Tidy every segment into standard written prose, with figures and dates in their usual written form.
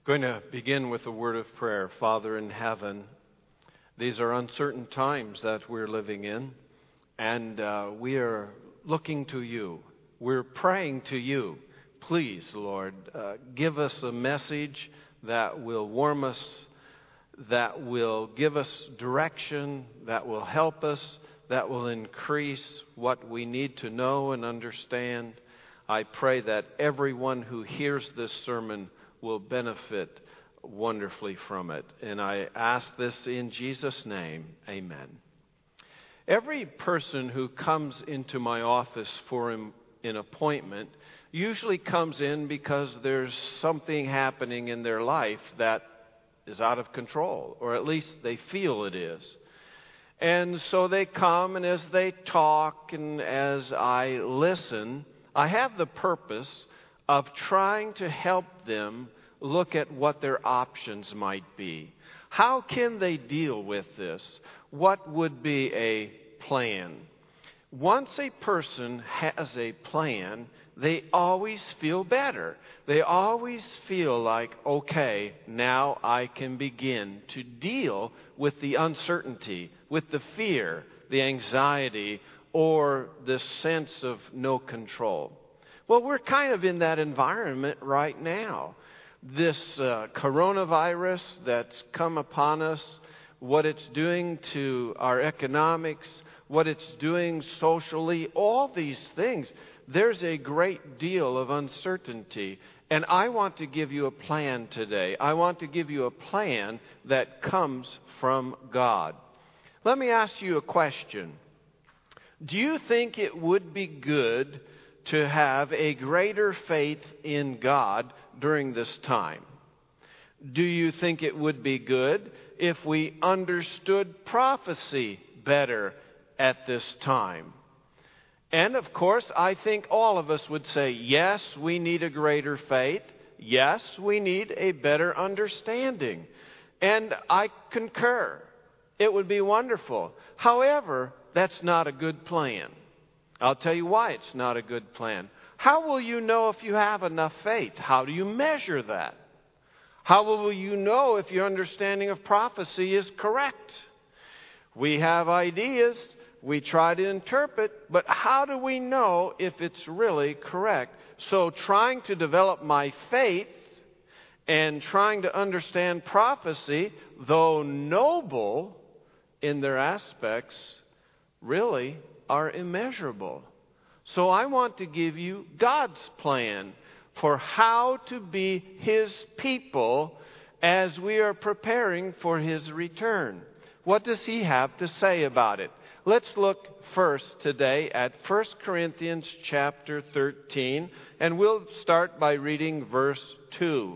Going to begin with a word of prayer. Father in heaven, these are uncertain times that we're living in, and we are looking to you. We're praying to you. Please, Lord, give us a message that will warm us, that will give us direction, that will help us, that will increase what we need to know and understand. I pray that everyone who hears this sermon will benefit wonderfully from it. And I ask this in Jesus' name. Amen. Every person who comes into my office for an appointment usually comes in because there's something happening in their life that is out of control, or at least they feel it is. And so they come, and as they talk and as I listen, I have the purpose of trying to help them look at what their options might be. How can they deal with this? What would be a plan? Once a person has a plan, they always feel better. They always feel like, okay, now I can begin to deal with the uncertainty, with the fear, the anxiety, or the sense of no control. Well, we're kind of in that environment right now. This coronavirus that's come upon us, what it's doing to our economics, what it's doing socially, all these things, there's a great deal of uncertainty. And I want to give you a plan today. I want to give you a plan that comes from God. Let me ask you a question. Do you think it would be good to have a greater faith in God during this time? Do you think it would be good if we understood prophecy better at this time? And of course, I think all of us would say, yes, we need a greater faith. Yes, we need a better understanding. And I concur. It would be wonderful. However, that's not a good plan. I'll tell you why it's not a good plan. How will you know if you have enough faith? How do you measure that? How will you know if your understanding of prophecy is correct? We have ideas, we try to interpret, but how do we know if it's really correct? So trying to develop my faith and trying to understand prophecy, though noble in their aspects, really are immeasurable. So I want to give you God's plan for how to be His people as we are preparing for His return. What does He have to say about it? Let's look first today at 1 Corinthians chapter 13, and we'll start by reading verse 2.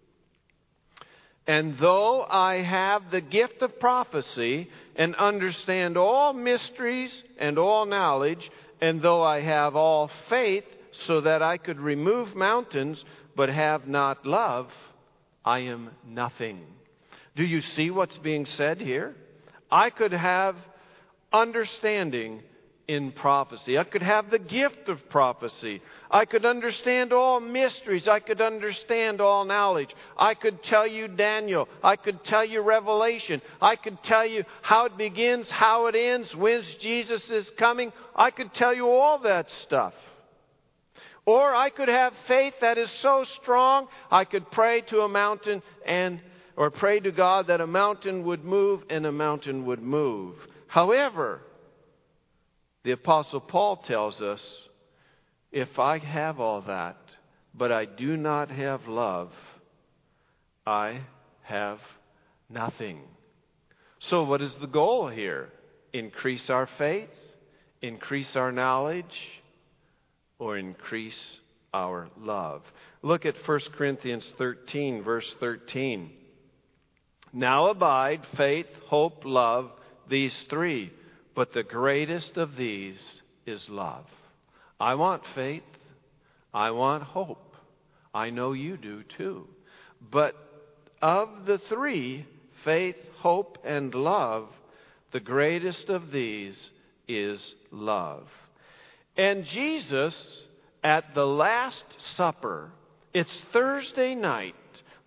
And though I have the gift of prophecy and understand all mysteries and all knowledge, and though I have all faith so that I could remove mountains but have not love, I am nothing. Do you see what's being said here? I could have understanding in prophecy. I could have the gift of prophecy. I could understand all mysteries. I could understand all knowledge. I could tell you Daniel. I could tell you Revelation. I could tell you how it begins, how it ends, when Jesus is coming. I could tell you all that stuff. Or I could have faith that is so strong, I could pray to a mountain or pray to God that a mountain would move and a mountain would move. However, the Apostle Paul tells us, if I have all that, but I do not have love, I have nothing. So what is the goal here? Increase our faith, increase our knowledge, or increase our love? Look at 1 Corinthians 13, verse 13. Now abide faith, hope, love, these three. But the greatest of these is love. I want faith. I want hope. I know you do too. But of the three, faith, hope, and love, the greatest of these is love. And Jesus, at the Last Supper, it's Thursday night.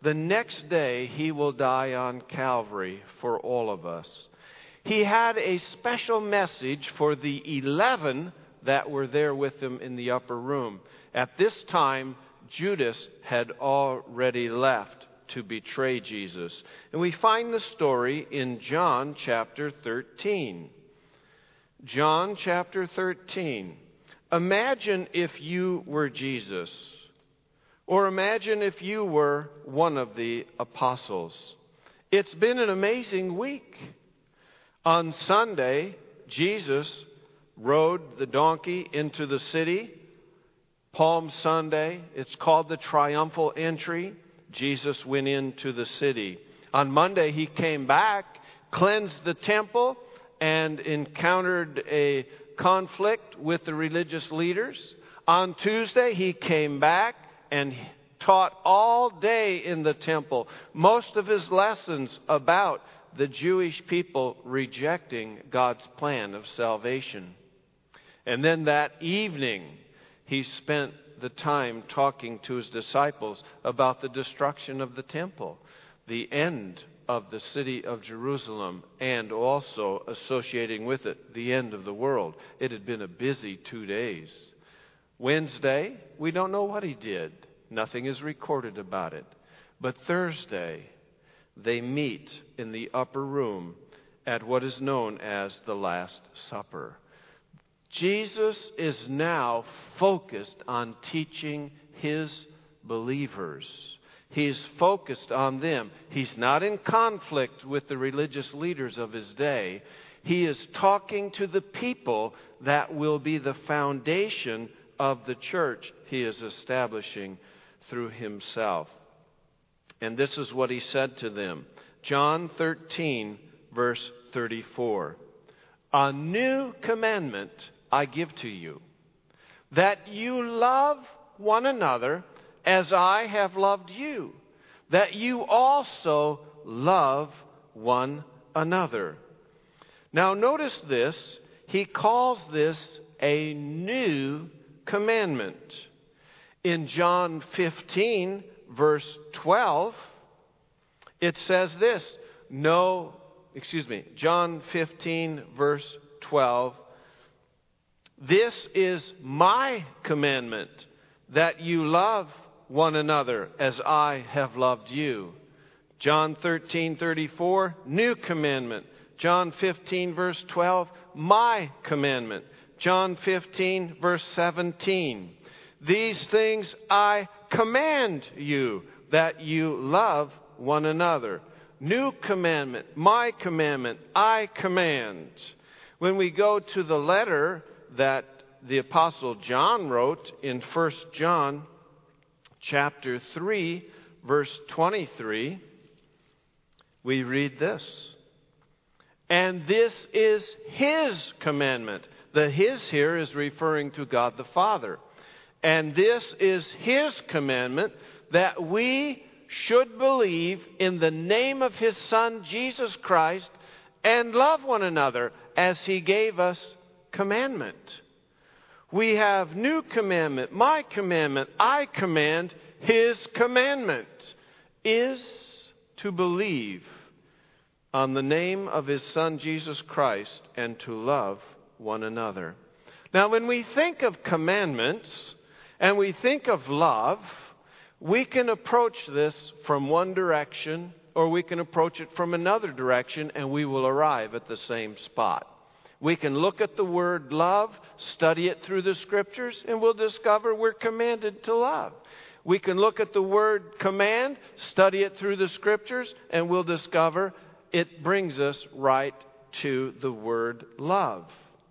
The next day, he will die on Calvary for all of us. He had a special message for the 11 that were there with him in the upper room. At this time, Judas had already left to betray Jesus. And we find the story in John chapter 13. John chapter 13. Imagine if you were Jesus. Or imagine if you were one of the apostles. It's been an amazing week. On Sunday, Jesus rode the donkey into the city. Palm Sunday, it's called the triumphal entry. Jesus went into the city. On Monday, he came back, cleansed the temple, and encountered a conflict with the religious leaders. On Tuesday, he came back and taught all day in the temple. Most of his lessons about the Jewish people rejecting God's plan of salvation. And then that evening, he spent the time talking to his disciples about the destruction of the temple, the end of the city of Jerusalem, and also associating with it the end of the world. It had been a busy 2 days. Wednesday, we don't know what he did. Nothing is recorded about it. But Thursday, they meet in the upper room at what is known as the Last Supper. Jesus is now focused on teaching his believers. He's focused on them. He's not in conflict with the religious leaders of his day. He is talking to the people that will be the foundation of the church he is establishing through himself. And this is what he said to them. John 13, verse 34. A new commandment I give to you, that you love one another as I have loved you, that you also love one another. Now notice this, he calls this a new commandment. In John 15, verse 12, it says this, John 15, verse 12, this is my commandment, that you love one another as I have loved you. John 13:34, new commandment. John 15, verse 12, my commandment. John 15, verse 17, these things I command you, that you love one another. New commandment, my commandment, I command. When we go to the letter that the Apostle John wrote in 1 John chapter 3, verse 23, we read this. And this is his commandment. The his here is referring to God the Father. And this is his commandment, that we should believe in the name of his Son, Jesus Christ, and love one another as he gave us commandment. We have new commandment, my commandment, I command. His commandment is to believe on the name of his Son, Jesus Christ, and to love one another. Now, when we think of commandments and we think of love, we can approach this from one direction or we can approach it from another direction, and we will arrive at the same spot. We can look at the word love, study it through the Scriptures, and we'll discover we're commanded to love. We can look at the word command, study it through the Scriptures, and we'll discover it brings us right to the word love.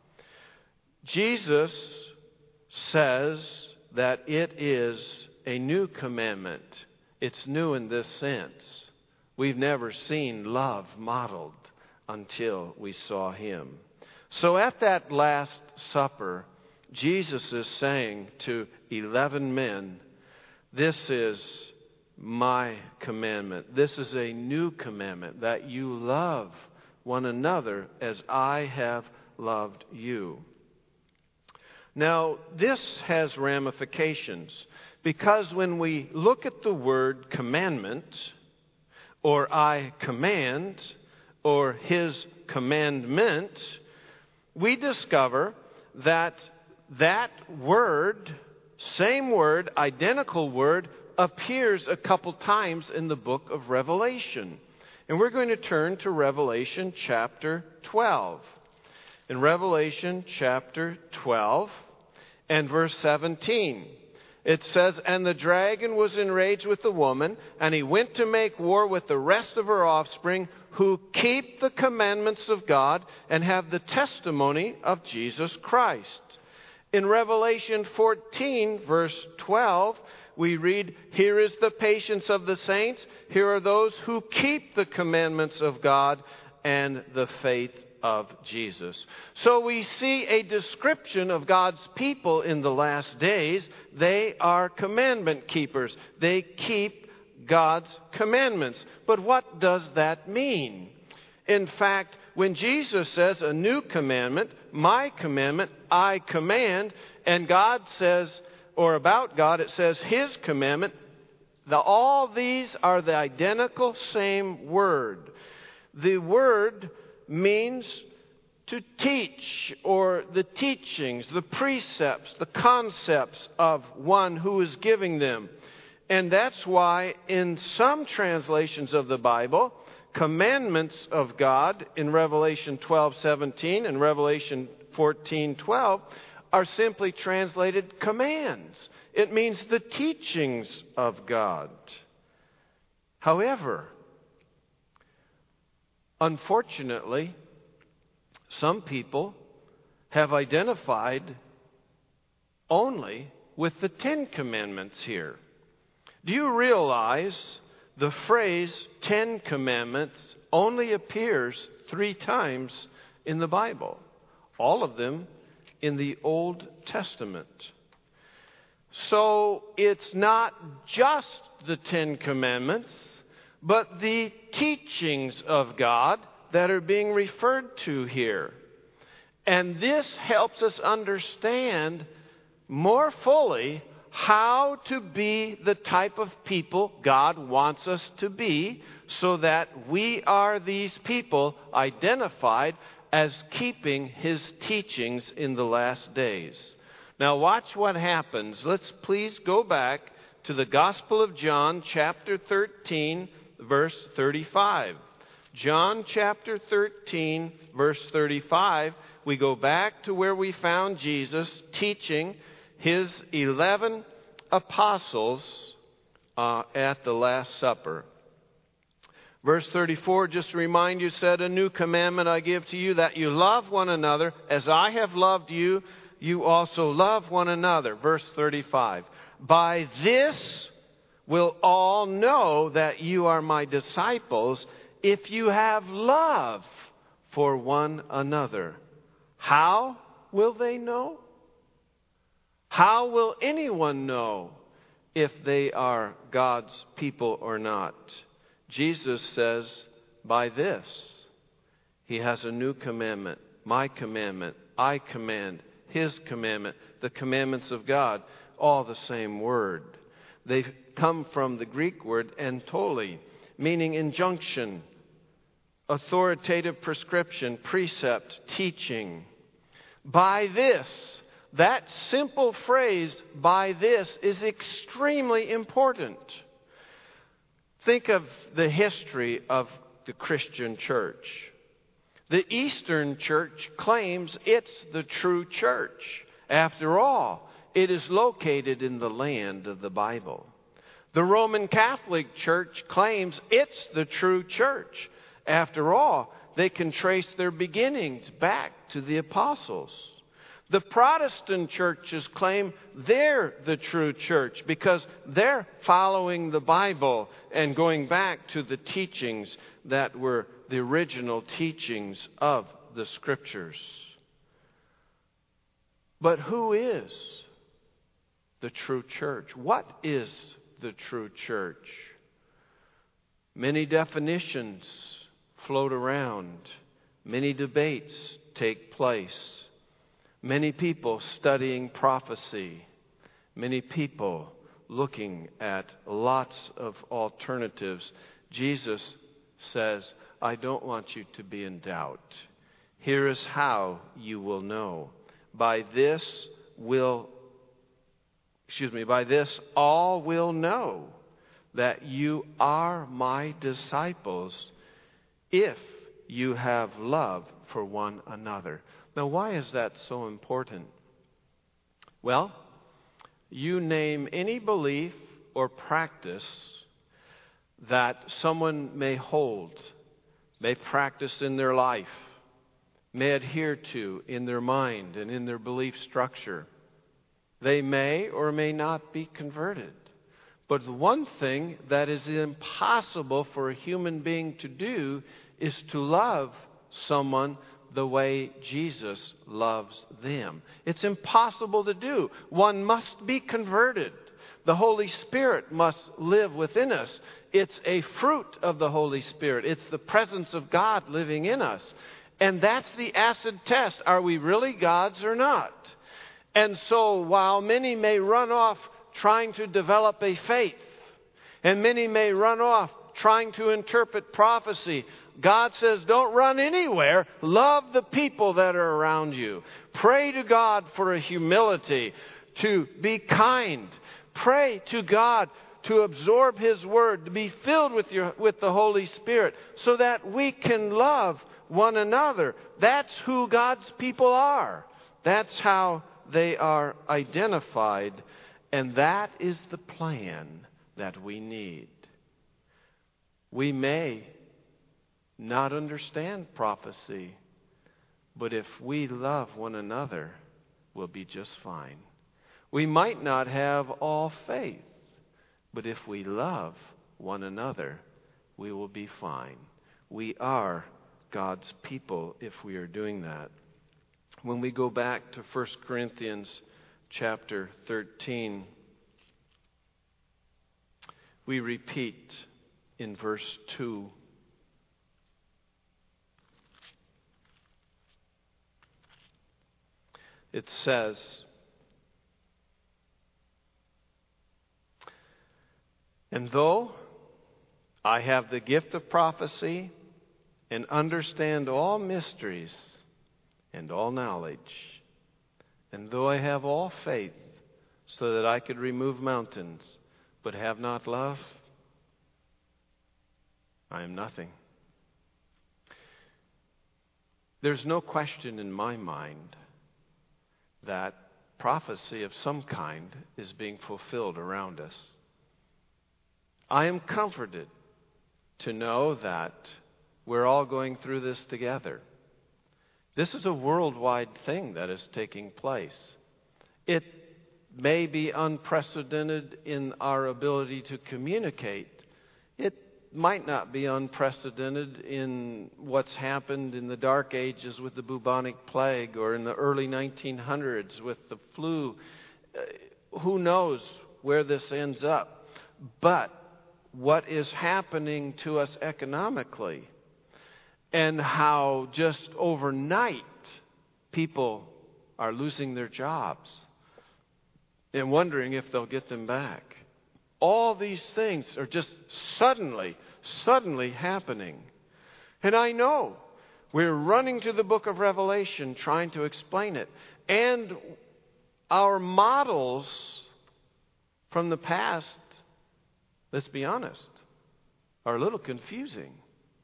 Jesus says that it is a new commandment. It's new in this sense. We've never seen love modeled until we saw him. So at that Last Supper, Jesus is saying to 11 men, this is my commandment. This is a new commandment, that you love one another as I have loved you. Now, this has ramifications. Because when we look at the word commandment, or I command, or His commandment, we discover that that word, same word, identical word, appears a couple times in the book of Revelation. And we're going to turn to Revelation chapter 12. In Revelation chapter 12 and verse 17, it says, "And the dragon was enraged with the woman, and he went to make war with the rest of her offspring, who keep the commandments of God and have the testimony of Jesus Christ." In Revelation 14, verse 12, we read, "Here is the patience of the saints. Here are those who keep the commandments of God and the faith of Jesus." So we see a description of God's people in the last days. They are commandment keepers. They keep God's commandments. But what does that mean? In fact, when Jesus says a new commandment, my commandment, I command, and God says, or about God, it says His commandment, all these are the identical same word. The word means to teach, or the teachings, the precepts, the concepts of one who is giving them. And that's why in some translations of the Bible, commandments of God in Revelation 12:17 and Revelation 14:12 are simply translated commands. It means the teachings of God. However, unfortunately, some people have identified only with the Ten Commandments here. Do you realize the phrase Ten Commandments only appears 3 times in the Bible? All of them in the Old Testament. So it's not just the Ten Commandments, but the teachings of God that are being referred to here. And this helps us understand more fully how to be the type of people God wants us to be, so that we are these people identified as keeping His teachings in the last days. Now watch what happens. Let's please go back to the Gospel of John, chapter 13, verse 35. John chapter 13, verse 35. We go back to where we found Jesus teaching His 11 apostles at the Last Supper. Verse 34, just to remind you, said, "A new commandment I give to you, that you love one another. As I have loved you, you also love one another." Verse 35, "By this will all know that you are my disciples, if you have love for one another." How will they know? How will anyone know if they are God's people or not? Jesus says, by this, He has a new commandment, my commandment, I command, His commandment, the commandments of God, all the same word. They come from the Greek word antoli, meaning injunction, authoritative prescription, precept, teaching. By this, that simple phrase, by this, is extremely important. Think of the history of the Christian church. The Eastern Church claims it's the true church. After all, it is located in the land of the Bible. The Roman Catholic Church claims it's the true church. After all, they can trace their beginnings back to the apostles. The Protestant churches claim they're the true church because they're following the Bible and going back to the teachings that were the original teachings of the Scriptures. But who is the true church? What is the true church? Many definitions float around. Many debates take place. Many people studying prophecy. Many people looking at lots of alternatives, Jesus says, I don't want you to be in doubt. Here is how you will know. By this all will know that you are my disciples if you have love for one another. Now, why is that so important? Well, you name any belief or practice that someone may hold, may practice in their life, may adhere to in their mind and in their belief structure. They may or may not be converted. But the one thing that is impossible for a human being to do is to love someone the way Jesus loves them. It's impossible to do. One must be converted. The Holy Spirit must live within us. It's a fruit of the Holy Spirit. It's the presence of God living in us. And that's the acid test. Are we really God's or not? And so while many may run off trying to develop a faith, and many may run off trying to interpret prophecy, God says, don't run anywhere. Love the people that are around you. Pray to God for a humility, to be kind. Pray to God to absorb His Word, to be filled with the Holy Spirit, so that we can love one another. That's who God's people are. That's how they are identified. And that is the plan that we need. We may not understand prophecy, but if we love one another, we'll be just fine. We might not have all faith, but if we love one another, we will be fine. We are God's people if we are doing that. When we go back to 1 Corinthians chapter 13, we repeat in verse 2. It says, and though I have the gift of prophecy and understand all mysteries and all knowledge, and though I have all faith so that I could remove mountains, but have not love, I am nothing. There's no question in my mind that prophecy of some kind is being fulfilled around us. I am comforted to know that we're all going through this together. This is a worldwide thing that is taking place. It may be unprecedented in our ability to communicate. It might not be unprecedented in what's happened in the Dark Ages with the bubonic plague or in the early 1900s with the flu. Who knows where this ends up? But what is happening to us economically and how just overnight people are losing their jobs and wondering if they'll get them back. All these things are just suddenly happening. And I know we're running to the book of Revelation trying to explain it. And our models from the past, let's be honest, are a little confusing.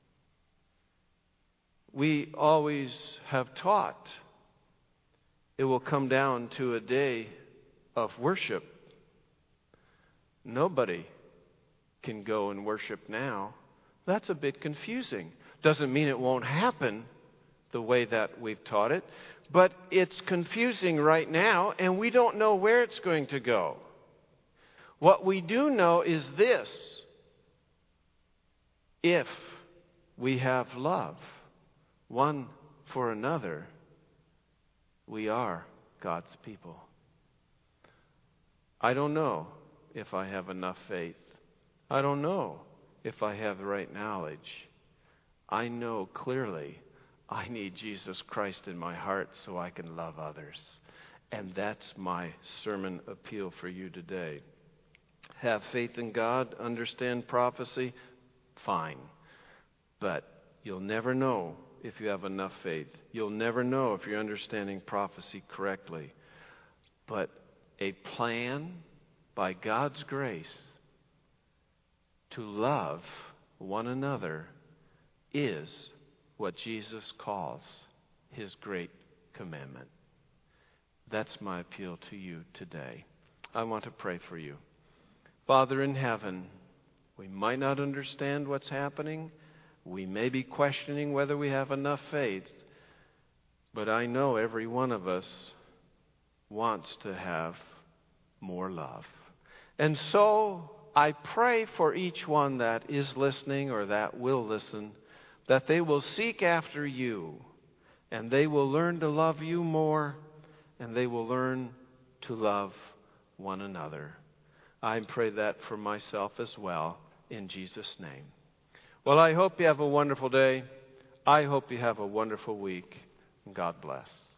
We always have taught it will come down to a day of worship. Nobody can go and worship now. That's a bit confusing. Doesn't mean it won't happen the way that we've taught it, but it's confusing right now, and we don't know where it's going to go. What we do know is this: if we have love one for another, we are God's people. I don't know if I have enough faith. I don't know if I have the right knowledge. I know clearly I need Jesus Christ in my heart so I can love others. And that's my sermon appeal for you today. have faith in God, understand prophecy, fine. But you'll never know if you have enough faith. You'll never know if you're understanding prophecy correctly. But a plan by God's grace to love one another is what Jesus calls His great commandment. That's my appeal to you today. I want to pray for you. Father in heaven, we might not understand what's happening. We may be questioning whether we have enough faith. But I know every one of us wants to have more love. And so I pray for each one that is listening or that will listen, that they will seek after you, and they will learn to love you more, and they will learn to love one another. I pray that for myself as well, in Jesus' name. Well, I hope you have a wonderful day. I hope you have a wonderful week. God bless.